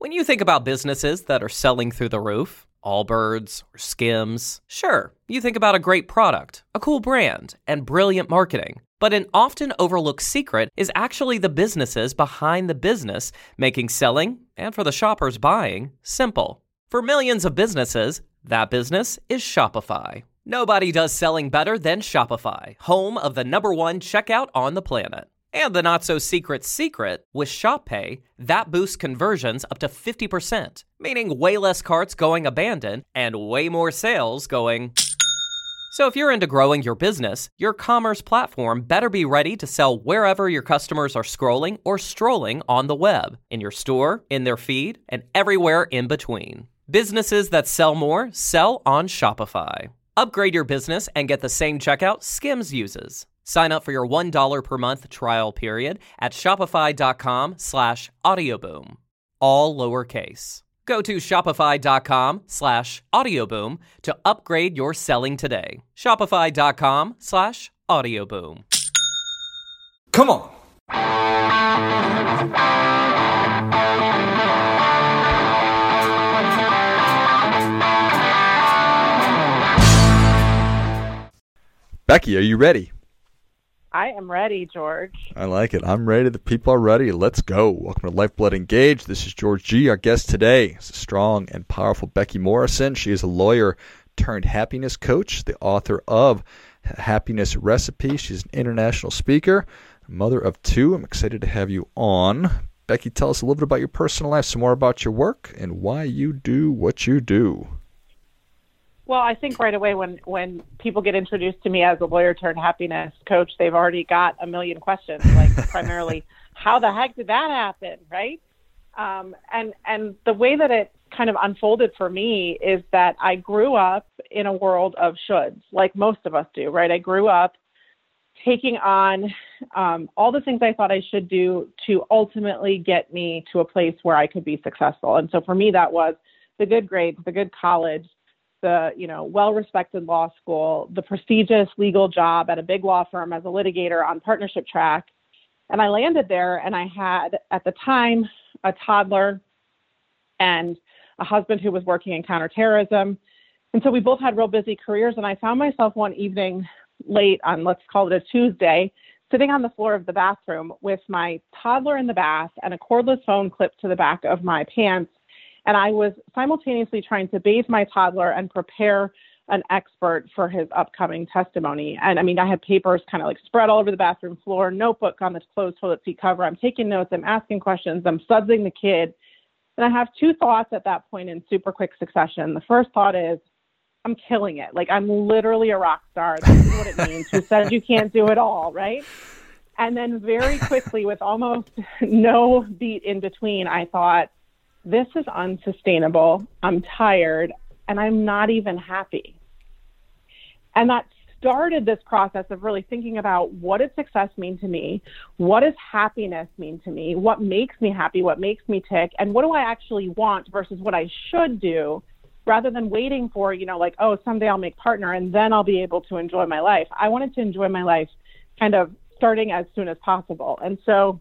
When you think about businesses that are selling through the roof, Allbirds or Skims, sure, you think about a great product, a cool brand, and brilliant marketing. But an often overlooked secret is actually the businesses behind the business, making selling, and for the shoppers buying, simple. For millions of businesses, that business is Shopify. Nobody does selling better than Shopify, home of the #1 checkout on the planet. And the not-so-secret secret, with ShopPay, that boosts conversions up to 50%, meaning way less carts going abandoned and way more sales going. So if you're into growing your business, your commerce platform better be ready to sell wherever your customers are scrolling or strolling on the web, in your store, in their feed, and everywhere in between. Businesses that sell more sell on Shopify. Upgrade your business and get the same checkout Skims uses. Sign up for your $1 per month trial period at shopify.com/audioboom. All lowercase. Go to shopify.com/audioboom to upgrade your selling today. Shopify.com/audioboom. Come on. Becky, are you ready? I am ready, George. I like it. I'm ready. The people are ready. Let's go. Welcome to Lifeblood Engaged. This is George G. Our guest today is a strong and powerful Becky Morrison. She is a lawyer turned happiness coach, the author of Happiness Recipe. She's an international speaker, mother of 2. I'm excited to have you on. Becky, tell us a little bit about your personal life, some more about your work, and why you do what you do. Well, I think right away when people get introduced to me as a lawyer turned happiness coach, they've already got a million questions, like primarily, how the heck did that happen, right? And the way that it kind of unfolded for me is that I grew up in a world of shoulds, like most of us do, right? I grew up taking on all the things I thought I should do to ultimately get me to a place where I could be successful. And so for me, that was the good grades, the good college, the well-respected law school, the prestigious legal job at a big law firm as a litigator on partnership track. And I landed there, and I had, at the time, a toddler and a husband who was working in counterterrorism. And so we both had real busy careers, and I found myself one evening late on, let's call it a Tuesday, sitting on the floor of the bathroom with my toddler in the bath and a cordless phone clipped to the back of my pants. And I was simultaneously trying to bathe my toddler and prepare an expert for his upcoming testimony. And I mean, I had papers kind of like spread all over the bathroom floor, notebook on the closed toilet seat cover. I'm taking notes, I'm asking questions, I'm sudsing the kid. And I have 2 thoughts at that point in super quick succession. The first thought is, I'm killing it. Like, I'm literally a rock star. This is what it means. Who said you can't do it all, right? And then very quickly, with almost no beat in between, I thought, this is unsustainable. I'm tired, and I'm not even happy. And that started this process of really thinking about, what does success mean to me? What does happiness mean to me? What makes me happy? What makes me tick? And what do I actually want versus what I should do, rather than waiting for, oh, someday I'll make partner and then I'll be able to enjoy my life. I wanted to enjoy my life kind of starting as soon as possible. And so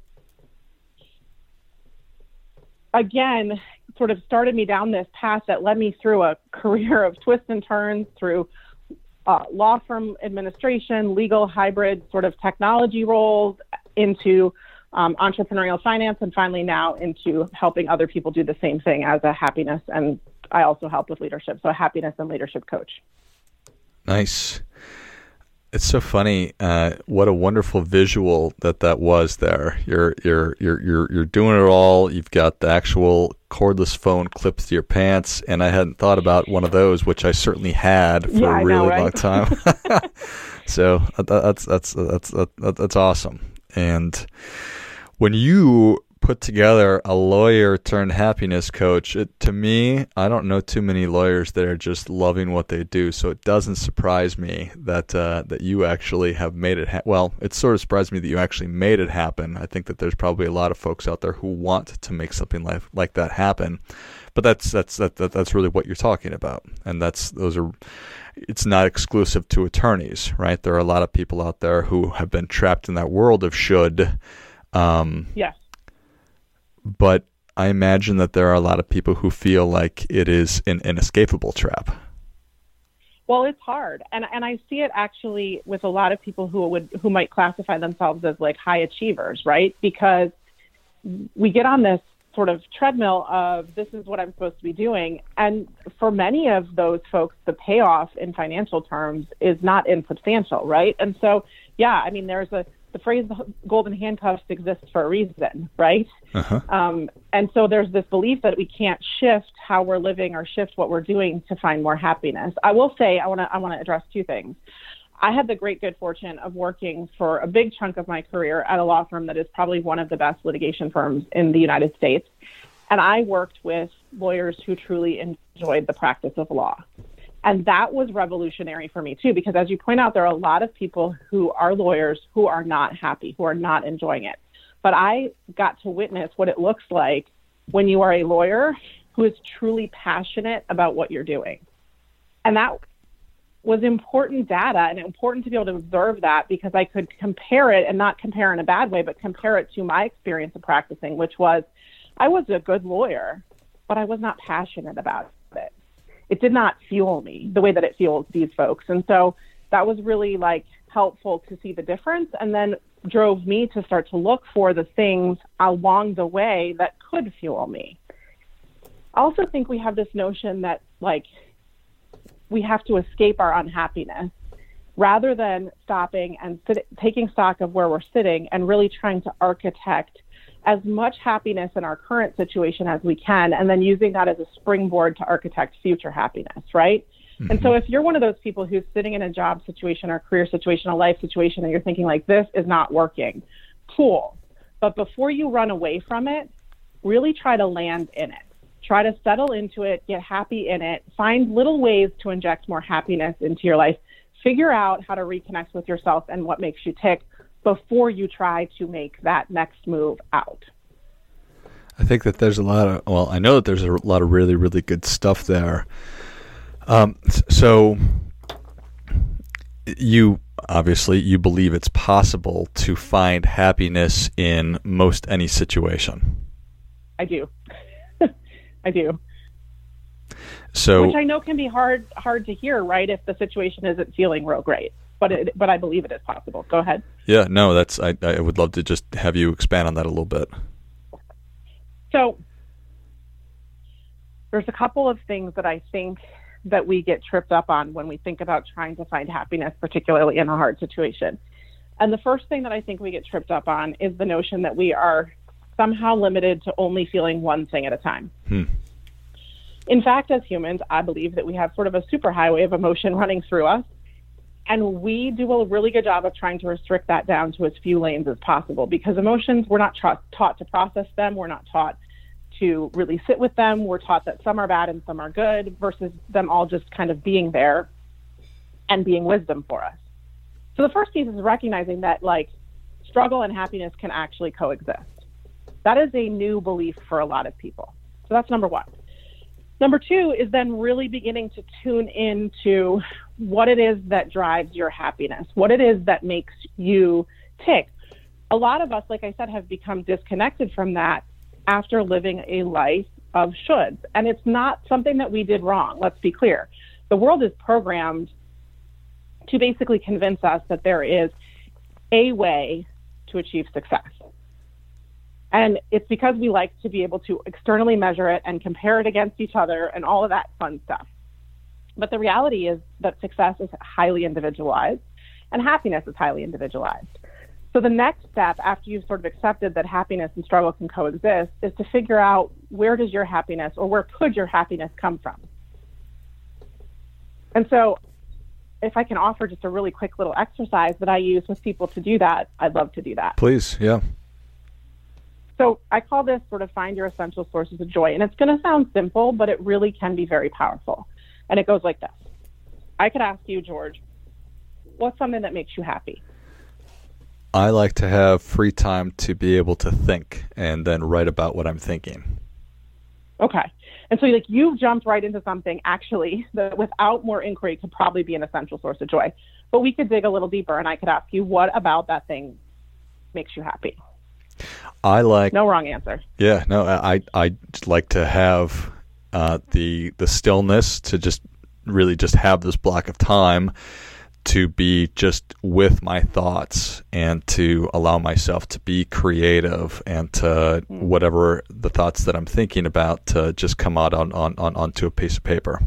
again, sort of started me down this path that led me through a career of twists and turns, through law firm administration, legal hybrid sort of technology roles, into entrepreneurial finance, and finally now into helping other people do the same thing as a happiness, and I also help with leadership, so a happiness and leadership coach. Nice. It's so funny. What a wonderful visual that was there. You're doing it all. You've got the actual cordless phone clipped to your pants, and I hadn't thought about one of those, which I certainly had for a really long time. So that's awesome. And when you put together a lawyer turned happiness coach, to me, I don't know too many lawyers that are just loving what they do. So it doesn't surprise me that you actually have made it. Well, it sort of surprised me that you actually made it happen. I think that there's probably a lot of folks out there who want to make something like that happen. But that's really what you're talking about, and it's not exclusive to attorneys, right? There are a lot of people out there who have been trapped in that world of should. Yes. But I imagine that there are a lot of people who feel like it is an inescapable trap. Well, it's hard. And I see it actually with a lot of people who might classify themselves as like high achievers, right? Because we get on this sort of treadmill of this is what I'm supposed to be doing. And for many of those folks, the payoff in financial terms is not insubstantial, right? And so, yeah, I mean, there's the phrase golden handcuffs exists for a reason, right? And so there's this belief that we can't shift how we're living or shift what we're doing to find more happiness. I will say, I want to address two things. I had the great good fortune of working for a big chunk of my career at a law firm that is probably one of the best litigation firms in the United States. And I worked with lawyers who truly enjoyed the practice of law. And that was revolutionary for me, too, because as you point out, there are a lot of people who are lawyers who are not happy, who are not enjoying it. But I got to witness what it looks like when you are a lawyer who is truly passionate about what you're doing. And that was important data and important to be able to observe that because I could compare it, and not compare in a bad way, but compare it to my experience of practicing, which was I was a good lawyer, but I was not passionate about it. It did not fuel me the way that it fuels these folks. And so that was really like helpful to see the difference, and then drove me to start to look for the things along the way that could fuel me. I also think we have this notion that like we have to escape our unhappiness rather than stopping and taking stock of where we're sitting and really trying to architect as much happiness in our current situation as we can, and then using that as a springboard to architect future happiness, right? Mm-hmm. And so if you're one of those people who's sitting in a job situation or career situation, a life situation, and you're thinking like, this is not working, cool. But before you run away from it, really try to land in it. Try to settle into it, get happy in it, find little ways to inject more happiness into your life. Figure out how to reconnect with yourself and what makes you tick before you try to make that next move out. I think that there's I know that there's a lot of really, really good stuff there. So you believe it's possible to find happiness in most any situation. I do. I do. So, which I know can be hard to hear, right? If the situation isn't feeling real great. But I believe it is possible. Go ahead. Yeah, no, I would love to just have you expand on that a little bit. So there's a couple of things that I think that we get tripped up on when we think about trying to find happiness, particularly in a hard situation. And the first thing that I think we get tripped up on is the notion that we are somehow limited to only feeling one thing at a time. In fact, as humans, I believe that we have sort of a superhighway of emotion running through us. And we do a really good job of trying to restrict that down to as few lanes as possible, because emotions, we're not taught to process them. We're not taught to really sit with them. We're taught that some are bad and some are good, versus them all just kind of being there and being wisdom for us. So the first piece is recognizing that like struggle and happiness can actually coexist. That is a new belief for a lot of people. So that's number one. Number two is then really beginning to tune into what it is that drives your happiness, what it is that makes you tick. A lot of us, like I said, have become disconnected from that after living a life of shoulds. And it's not something that we did wrong. Let's be clear. The world is programmed to basically convince us that there is a way to achieve success. And it's because we like to be able to externally measure it and compare it against each other and all of that fun stuff. But the reality is that success is highly individualized and happiness is highly individualized. So the next step, after you've sort of accepted that happiness and struggle can coexist, is to figure out where does your happiness, or where could your happiness come from? And so if I can offer just a really quick little exercise that I use with people to do that, I'd love to do that. Please, yeah. So I call this sort of find your essential sources of joy. And it's going to sound simple, but it really can be very powerful. And it goes like this. I could ask you, George, what's something that makes you happy? I like to have free time to be able to think and then write about what I'm thinking. Okay. And so like you've jumped right into something actually that without more inquiry could probably be an essential source of joy. But we could dig a little deeper and I could ask you, what about that thing makes you happy? I like No wrong answer. Yeah, no, I like to have the stillness to just really just have this block of time to be just with my thoughts and to allow myself to be creative and to whatever the thoughts that I'm thinking about to just come out onto a piece of paper.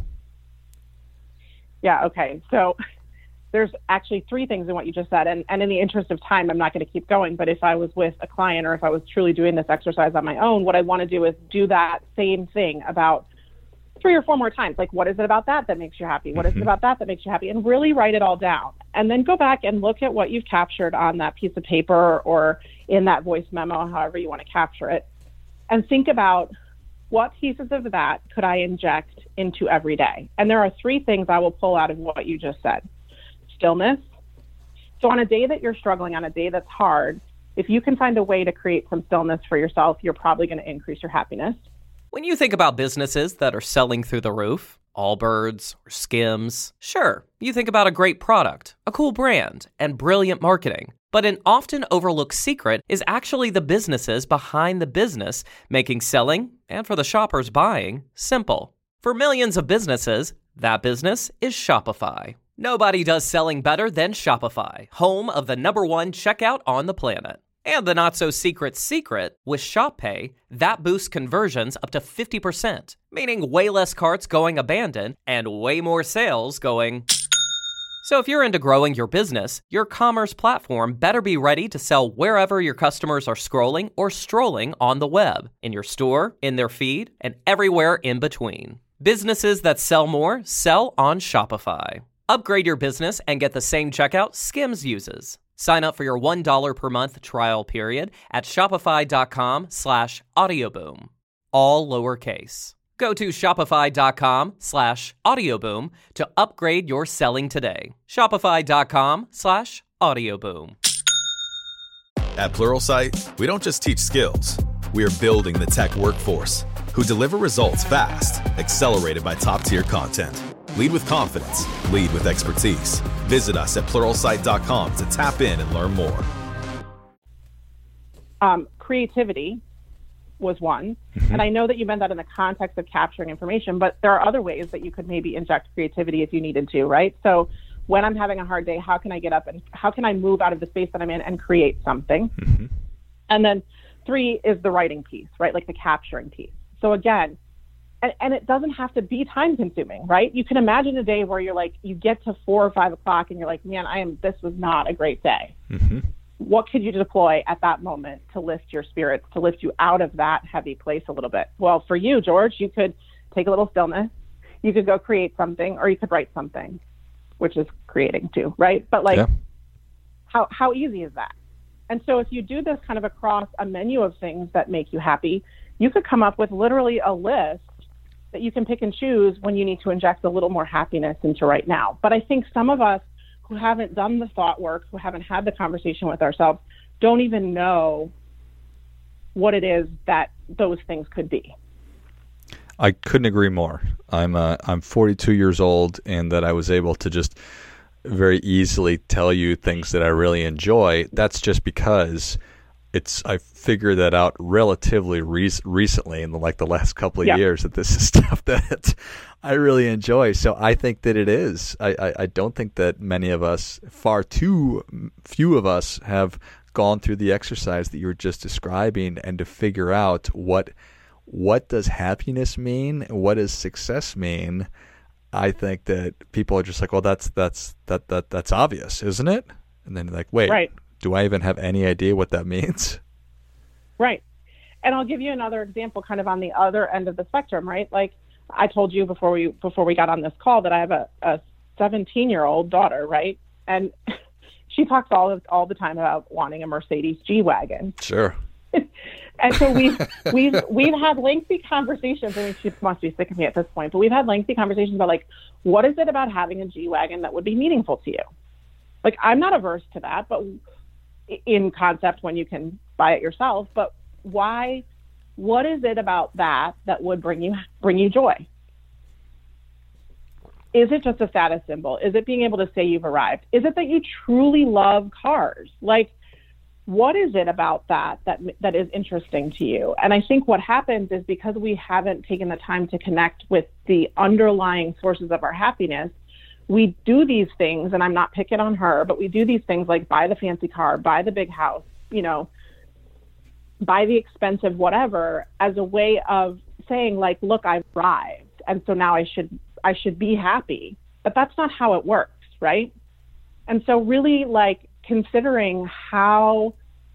Yeah, okay. So there's actually three things in what you just said. And in the interest of time, I'm not going to keep going. But if I was with a client or if I was truly doing this exercise on my own, what I want to do is do that same thing about 3 or 4 more times. Like, what is it about that makes you happy? What is it about that makes you happy? And really write it all down. And then go back and look at what you've captured on that piece of paper or in that voice memo, however you want to capture it. And think about what pieces of that could I inject into every day? And there are 3 things I will pull out of what you just said. Stillness. So on a day that you're struggling, on a day that's hard, if you can find a way to create some stillness for yourself, you're probably going to increase your happiness. When you think about businesses that are selling through the roof, Allbirds or Skims, sure, you think about a great product, a cool brand, and brilliant marketing. But an often overlooked secret is actually the businesses behind the business, making selling, and for the shoppers buying, simple. For millions of businesses, that business is Shopify. Nobody does selling better than Shopify, home of the #1 checkout on the planet. And the not-so-secret secret, with ShopPay, that boosts conversions up to 50%, meaning way less carts going abandoned and way more sales going. So if you're into growing your business, your commerce platform better be ready to sell wherever your customers are scrolling or strolling on the web, in your store, in their feed, and everywhere in between. Businesses that sell more sell on Shopify. Upgrade your business and get the same checkout Skims uses. Sign up for your $1 per month trial period at shopify.com/audioboom. All lowercase. Go to shopify.com/audioboom to upgrade your selling today. Shopify.com/audioboom. At Pluralsight, we don't just teach skills. We are building the tech workforce who deliver results fast, accelerated by top-tier content. Lead with confidence. Lead with expertise. Visit us at Pluralsight.com to tap in and learn more. Creativity was one. And I know that you meant that in the context of capturing information, but there are other ways that you could maybe inject creativity if you needed to, right? So when I'm having a hard day, how can I get up and how can I move out of the space that I'm in and create something? And then 3 is the writing piece, right? Like the capturing piece. So again, and it doesn't have to be time consuming, right? You can imagine a day where you're like, you get to 4 or 5 o'clock and you're like, man, this was not a great day. What could you deploy at that moment to lift your spirits, to lift you out of that heavy place a little bit? Well, for you, George, you could take a little stillness, you could go create something, or you could write something, which is creating too, right? But like, how easy is that? And so if you do this kind of across a menu of things that make you happy, you could come up with literally a list that you can pick and choose when you need to inject a little more happiness into right now. But I think some of us who haven't done the thought work, who haven't had the conversation with ourselves, don't even know what it is that those things could be. I couldn't agree more. I'm 42 years old, and that I was able to just very easily tell you things that I really enjoy. That's just because I figured that out relatively recently in the last couple of years, that this is stuff that I really enjoy. So I think that it is. I don't think that many of us, far too few of us, have gone through the exercise that you were just describing and to figure out what does happiness mean, what does success mean. I think that people are just like, well, that's obvious, isn't it? And then like, wait. Right. Do I even have any idea what that means? Right. And I'll give you another example kind of on the other end of the spectrum, right? Like I told you before we got on this call that I have a 17-year-old daughter, right? And she talks all the time about wanting a Mercedes G-Wagon. Sure. And so we've had lengthy conversations. I mean, she must be sick of me at this point, but we've had lengthy conversations about like, what is it about having a G-Wagon that would be meaningful to you? Like, I'm not averse to that, but in concept when you can buy it yourself, but why? What is it about that would bring you joy? Is it just a status symbol? Is it being able to say you've arrived? Is it that you truly love cars? Like, what is it about that is interesting to you? And I think what happens is because we haven't taken the time to connect with the underlying sources of our happiness, we do these things, and I'm not picking on her, but we do these things like buy the fancy car, buy the big house, buy the expensive whatever, as a way of saying like, look, I've arrived, and so now I should be happy. But that's not how it works, right? And so really like considering how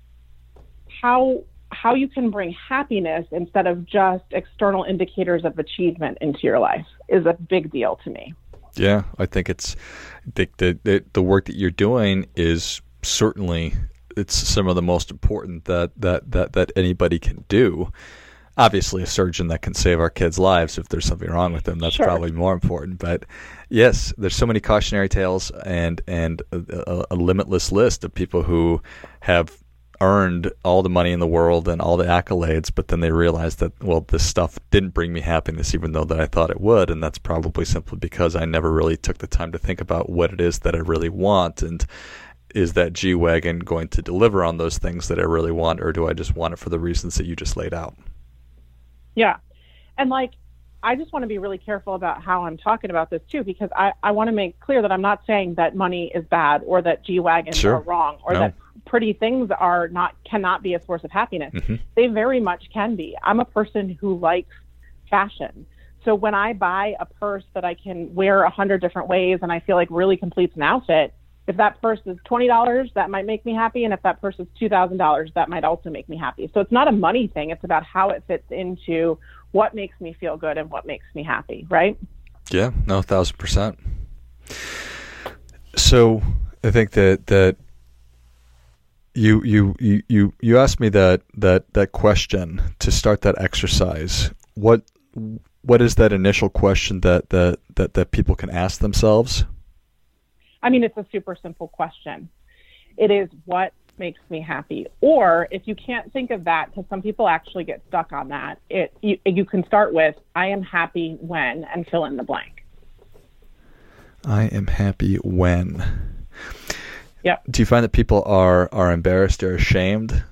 you can bring happiness instead of just external indicators of achievement into your life is a big deal to me. Yeah, I think the work that you're doing is certainly, it's some of the most important that anybody can do. Obviously, a surgeon that can save our kids' lives if there's something wrong with them, that's sure. probably more important. But yes, there's so many cautionary tales and a limitless list of people who have earned all the money in the world and all the accolades, but then they realize that, well, this stuff didn't bring me happiness even though that I thought it would, and that's probably simply because I never really took the time to think about what it is that I really want, and is that G-Wagon going to deliver on those things that I really want, or do I just want it for the reasons that you just laid out? Yeah. And like, I just want to be really careful about how I'm talking about this too, because I want to make clear that I'm not saying that money is bad or that G-Wagons sure. are wrong or that pretty things cannot be a source of happiness. Mm-hmm. They very much can be. I'm a person who likes fashion. So when I buy a purse that I can wear 100 different ways and I feel like really completes an outfit, if that purse is $20, that might make me happy. And if that purse is $2,000, that might also make me happy. So it's not a money thing. It's about how it fits into what makes me feel good and what makes me happy, right? Yeah, no, 1,000%. So I think that you asked me that question to start that exercise. What is that initial question that people can ask themselves? I mean, it's a super simple question. It is, what makes me happy? Or if you can't think of that, because some people actually get stuck on that, you can start with, I am happy when, and fill in the blank. I am happy when. Yep. Do you find that people are embarrassed or ashamed?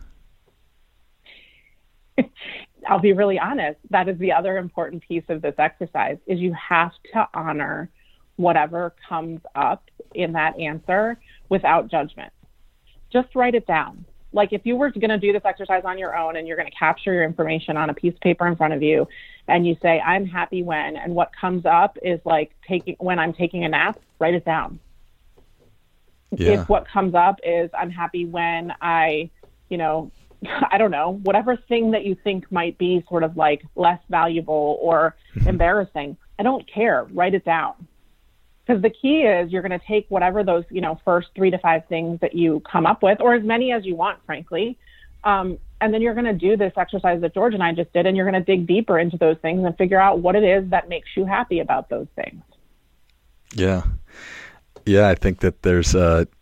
I'll be really honest. That is the other important piece of this exercise, is you have to honor whatever comes up in that answer without judgment. Just write it down. Like if you were going to do this exercise on your own and you're going to capture your information on a piece of paper in front of you and you say, I'm happy when, and what comes up is like when I'm taking a nap, write it down. Yeah. If what comes up is I'm happy when I don't know, whatever thing that you think might be sort of like less valuable or embarrassing, I don't care. Write it down. Because the key is you're going to take whatever those, first 3 to 5 things that you come up with, or as many as you want, frankly. And then you're going to do this exercise that George and I just did, and you're going to dig deeper into those things and figure out what it is that makes you happy about those things. Yeah. Yeah, I think that there's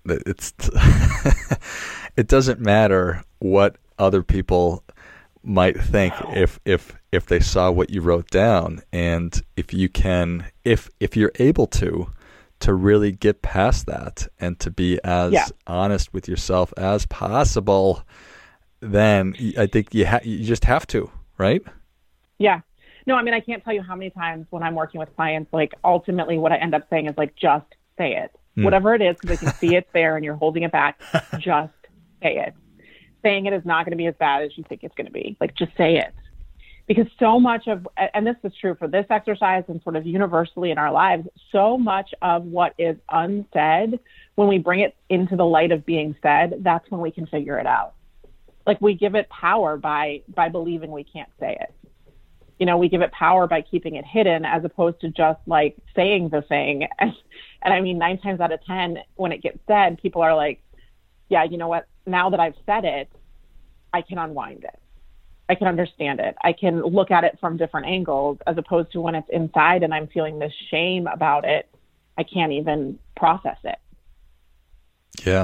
it doesn't matter what other people might think if they saw what you wrote down, and if you're able to really get past that and to be as honest with yourself as possible, then I think you just have to, right? Yeah. No, I mean, I can't tell you how many times when I'm working with clients, like ultimately what I end up saying is like, just say it. Whatever it is, because I can see it's there and you're holding it back, just say it. Saying it is not going to be as bad as you think it's going to be. Like, just say it. Because so much of, and this is true for this exercise and sort of universally in our lives, so much of what is unsaid, when we bring it into the light of being said, that's when we can figure it out. Like, we give it power by believing we can't say it. We give it power by keeping it hidden, as opposed to just like saying the thing. And I mean, 9 times out of 10, when it gets said, people are like, yeah, you know what? Now that I've said it, I can unwind it. I can understand it. I can look at it from different angles, as opposed to when it's inside and I'm feeling this shame about it, I can't even process it. Yeah.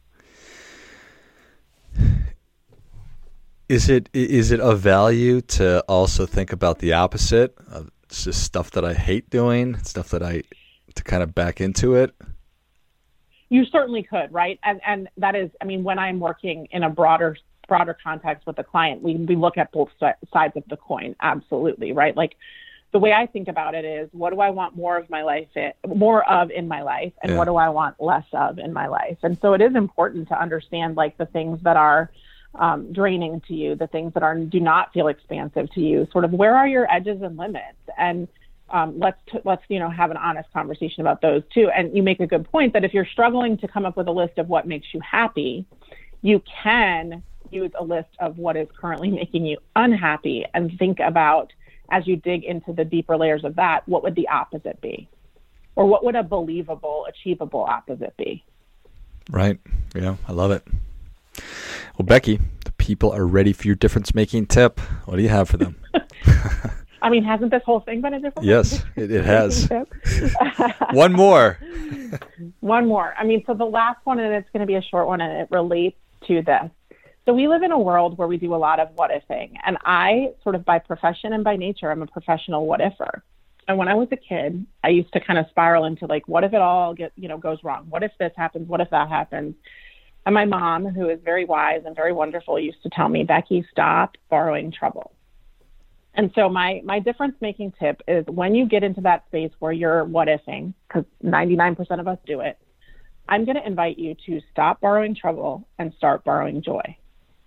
Is it of value to also think about the opposite? It's just stuff that I hate doing, stuff that to kind of back into it? You certainly could, right? And that is, I mean, when I'm working in a broader context with a client, we look at both sides of the coin. Absolutely, right? Like the way I think about it is, what do I want more of in my life, and what do I want less of in my life? And so it is important to understand like the things that are draining to you, the things that do not feel expansive to you. Sort of where are your edges and limits? And let's have an honest conversation about those too. And you make a good point that if you're struggling to come up with a list of what makes you happy, you can use a list of what is currently making you unhappy and think about, as you dig into the deeper layers of that, what would the opposite be? Or what would a believable, achievable opposite be? Right. Yeah, I love it. Well, Becky, the people are ready for your difference-making tip. What do you have for them? I mean, hasn't this whole thing been a difference? Yes, it has. One more. One more. I mean, so the last one, and it's going to be a short one, and it relates to this. So we live in a world where we do a lot of what-ifing. And I, sort of by profession and by nature, I'm a professional what-iffer. And when I was a kid, I used to kind of spiral into like, what if it all goes wrong? What if this happens? What if that happens? And my mom, who is very wise and very wonderful, used to tell me, Becky, stop borrowing trouble. And so my difference-making tip is when you get into that space where you're what-ifing, because 99% of us do it, I'm going to invite you to stop borrowing trouble and start borrowing joy.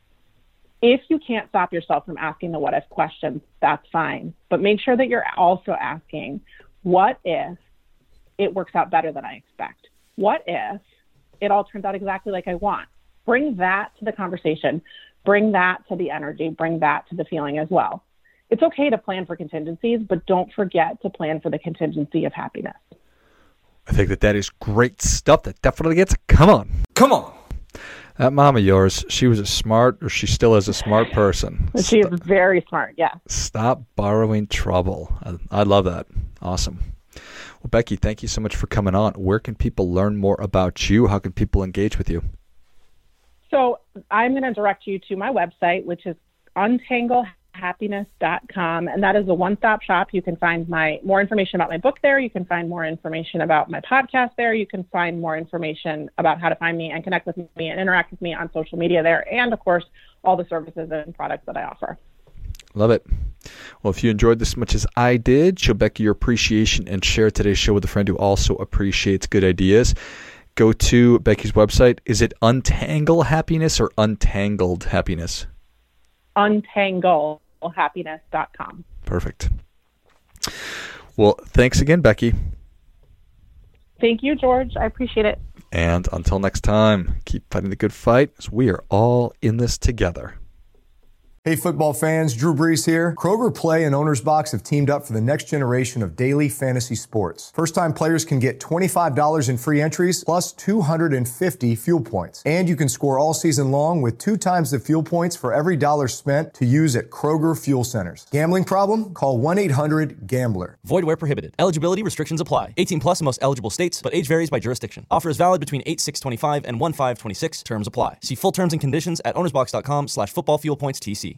If you can't stop yourself from asking the what-if questions, that's fine. But make sure that you're also asking, what if it works out better than I expect? What if it all turns out exactly like I want? Bring that to the conversation. Bring that to the energy. Bring that to the feeling as well. It's okay to plan for contingencies, but don't forget to plan for the contingency of happiness. I think that is great stuff. That definitely gets, come on. That mom of yours, she still is a smart person. She is very smart, yeah. Stop borrowing trouble. I love that. Awesome. Well, Becky, thank you so much for coming on. Where can people learn more about you? How can people engage with you? So I'm going to direct you to my website, which is untanglehappiness.com, and that is a one-stop shop. You can find more information about my book there. You can find more information about my podcast there. You can find more information about how to find me and connect with me and interact with me on social media there, and of course, all the services and products that I offer. Love it. Well, if you enjoyed this as much as I did, show Becky your appreciation and share today's show with a friend who also appreciates good ideas. Go to Becky's website. Is it Untangle Happiness or Untangled Happiness? Untanglehappiness.com. Perfect. Well, thanks again, Becky. Thank you, George. I appreciate it. And until next time, keep fighting the good fight, as we are all in this together. Hey, football fans, Drew Brees here. Kroger Play and Owner's Box have teamed up for the next generation of daily fantasy sports. First-time players can get $25 in free entries plus 250 fuel points. And you can score all season long with 2 times the fuel points for every dollar spent to use at Kroger Fuel Centers. Gambling problem? Call 1-800-GAMBLER. Void where prohibited. Eligibility restrictions apply. 18 plus in most eligible states, but age varies by jurisdiction. Offer is valid between 8/6/25 and 1/5/26. Terms apply. See full terms and conditions at ownersbox.com/footballfuelpointstc.